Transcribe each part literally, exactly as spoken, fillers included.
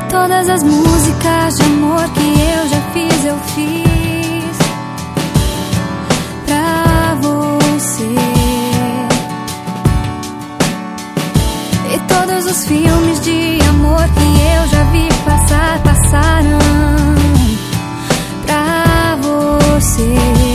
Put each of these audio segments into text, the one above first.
Todas as músicas de amor que eu já fiz, eu fiz pra você. E todos os filmes de amor que eu já vi passar, passaram pra você.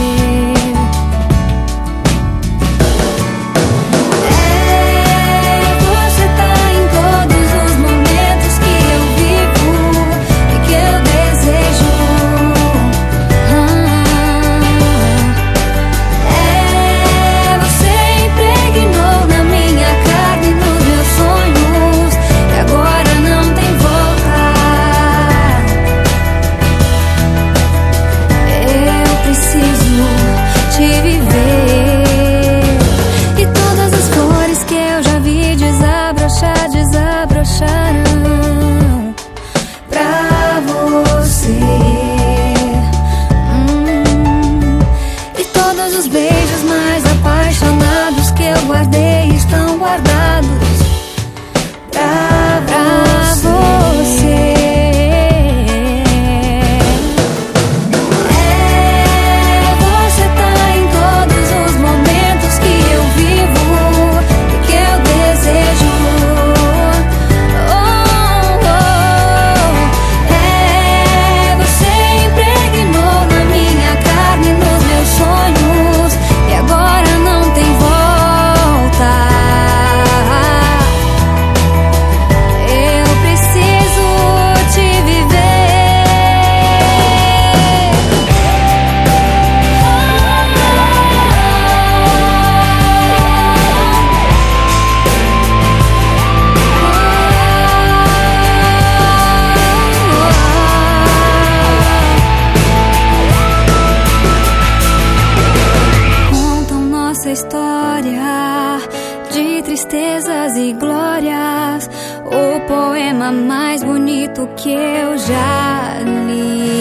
História de tristezas e glórias, o poema mais bonito que eu já li.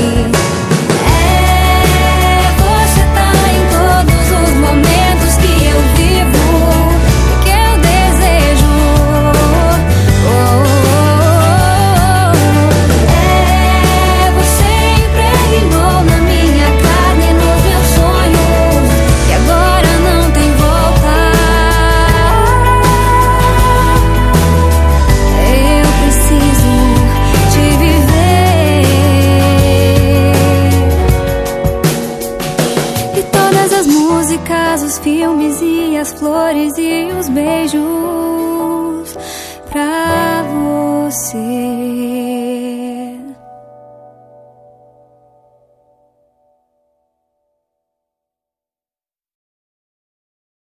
É, você tá em todos os momentos que eu vivo e que eu desejo. Oh, oh, oh. É, você impregnou na minha carne e nos meus sonhos, e agora os filmes e as flores e os beijos pra